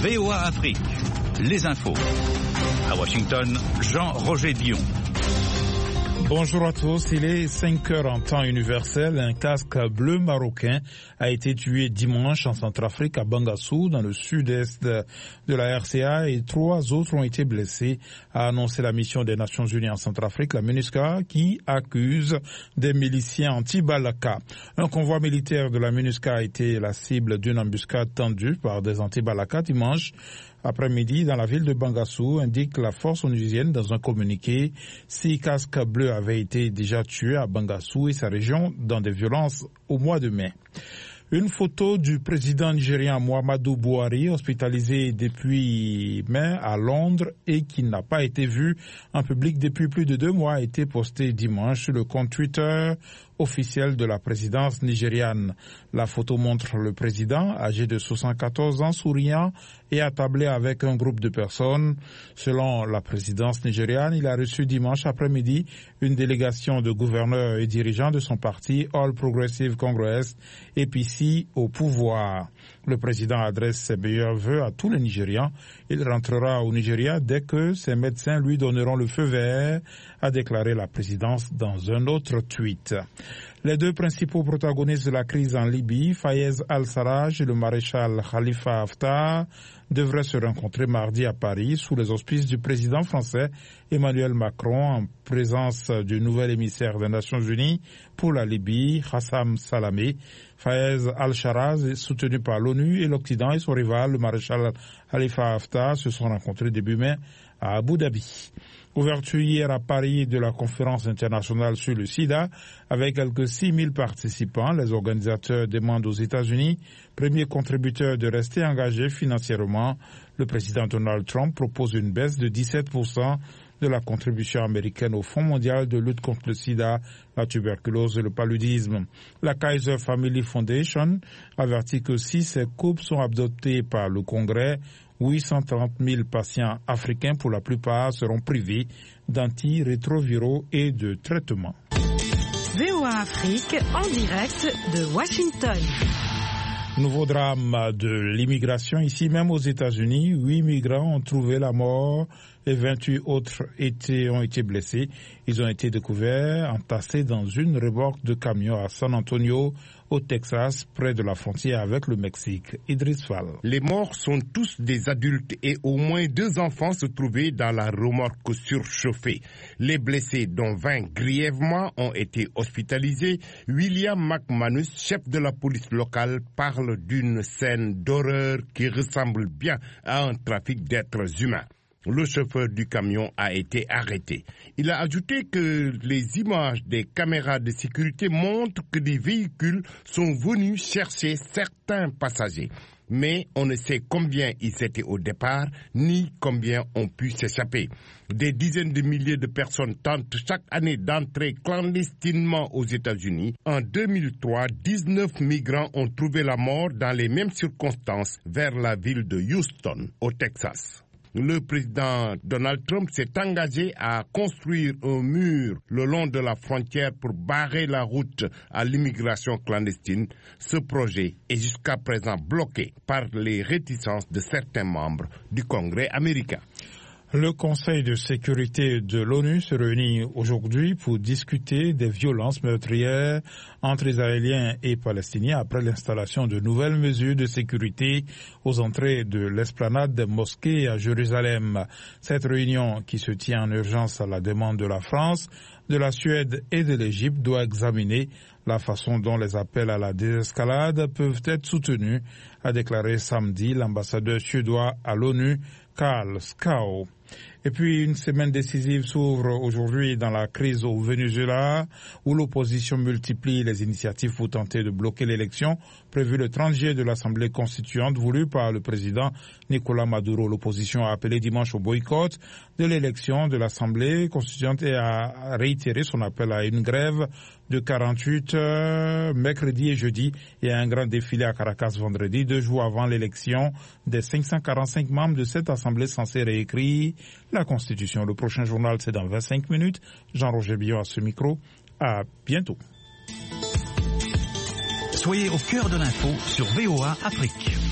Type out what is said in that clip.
VOA Afrique, les infos. À Washington, Jean-Roger Dion. Bonjour à tous, il est 5 heures en temps universel. Un casque bleu marocain a été tué dimanche en Centrafrique à Bangassou, dans le sud-est de la RCA, et 3 autres ont été blessés, a annoncé la mission des Nations Unies en Centrafrique, la MINUSCA, qui accuse des miliciens anti-Balaka. Un convoi militaire de la MINUSCA a été la cible d'une embuscade tendue par des anti-Balaka dimanche après-midi dans la ville de Bangassou, indique la force onusienne dans un communiqué. 6 casques bleus avaient été déjà tués à Bangassou et sa région dans des violences au mois de mai. Une photo du président nigérien Muhammadu Buhari, hospitalisé depuis mai à Londres et qui n'a pas été vue en public depuis plus de 2 mois, a été postée dimanche sur le compte Twitter officiel de la présidence nigériane. La photo montre le président, âgé de 74 ans, souriant et attablé avec un groupe de personnes. Selon la présidence nigériane, il a reçu dimanche après-midi une délégation de gouverneurs et dirigeants de son parti All Progressive Congress, APC, au pouvoir. Le président adresse ses meilleurs vœux à tous les Nigérians. Il rentrera au Nigeria dès que ses médecins lui donneront le feu vert, a déclaré la présidence dans un autre tweet. Les 2 principaux protagonistes de la crise en Libye, Fayez al-Sarraj et le maréchal Khalifa Haftar, devraient se rencontrer mardi à Paris sous les auspices du président français Emmanuel Macron, en présence du nouvel émissaire des Nations Unies pour la Libye, Hassam Salamé. Fayez al-Sarraj, soutenu par l'ONU et l'Occident, et son rival, le maréchal Khalifa Haftar, se sont rencontrés début mai à Abu Dhabi. Ouverture hier à Paris de la conférence internationale sur le sida avec quelques 6000 participants. Les organisateurs demandent aux États-Unis, premiers contributeurs, de rester engagés financièrement. Le président Donald Trump propose une baisse de 17% de la contribution américaine au Fonds mondial de lutte contre le sida, la tuberculose et le paludisme. La Kaiser Family Foundation avertit que si ces coupes sont adoptées par le Congrès, 830 000 patients africains, pour la plupart, seront privés d'antirétroviraux et de traitements. VOA Afrique, en direct de Washington. Nouveau drame de l'immigration ici même aux États-Unis. 8 migrants ont trouvé la mort et 28 autres ont été blessés. Ils ont été découverts entassés dans une remorque de camion à San Antonio, au Texas, près de la frontière avec le Mexique. Idriss Fall. Les morts sont tous des adultes et au moins 2 enfants se trouvaient dans la remorque surchauffée. Les blessés, dont 20 grièvement, ont été hospitalisés. William McManus, chef de la police locale, parle d'une scène d'horreur qui ressemble bien à un trafic d'êtres humains. Le chauffeur du camion a été arrêté. Il a ajouté que les images des caméras de sécurité montrent que des véhicules sont venus chercher certains passagers. Mais on ne sait combien ils étaient au départ, ni combien ont pu s'échapper. Des dizaines de milliers de personnes tentent chaque année d'entrer clandestinement aux États-Unis. En 2003, 19 migrants ont trouvé la mort dans les mêmes circonstances vers la ville de Houston, au Texas. Le président Donald Trump s'est engagé à construire un mur le long de la frontière pour barrer la route à l'immigration clandestine. Ce projet est jusqu'à présent bloqué par les réticences de certains membres du Congrès américain. Le Conseil de sécurité de l'ONU se réunit aujourd'hui pour discuter des violences meurtrières entre Israéliens et Palestiniens après l'installation de nouvelles mesures de sécurité aux entrées de l'esplanade des mosquées à Jérusalem. Cette réunion, qui se tient en urgence à la demande de la France, de la Suède et de l'Égypte, doit examiner la façon dont les appels à la désescalade peuvent être soutenus, a déclaré samedi l'ambassadeur suédois à l'ONU, Karl Skau. Et puis une semaine décisive s'ouvre aujourd'hui dans la crise au Venezuela, où l'opposition multiplie les initiatives pour tenter de bloquer l'élection prévue le 30 juillet de l'Assemblée constituante voulue par le président Nicolás Maduro. L'opposition a appelé dimanche au boycott de l'élection de l'Assemblée constituante et a réitéré son appel à une grève de 48 heures mercredi et jeudi et à un grand défilé à Caracas vendredi, 2 jours avant l'élection des 545 membres de cette Assemblée censée réécrire la Constitution. Le prochain journal, c'est dans 25 minutes. Jean-Roger Billon à ce micro. À bientôt. Soyez au cœur de l'info sur VOA Afrique.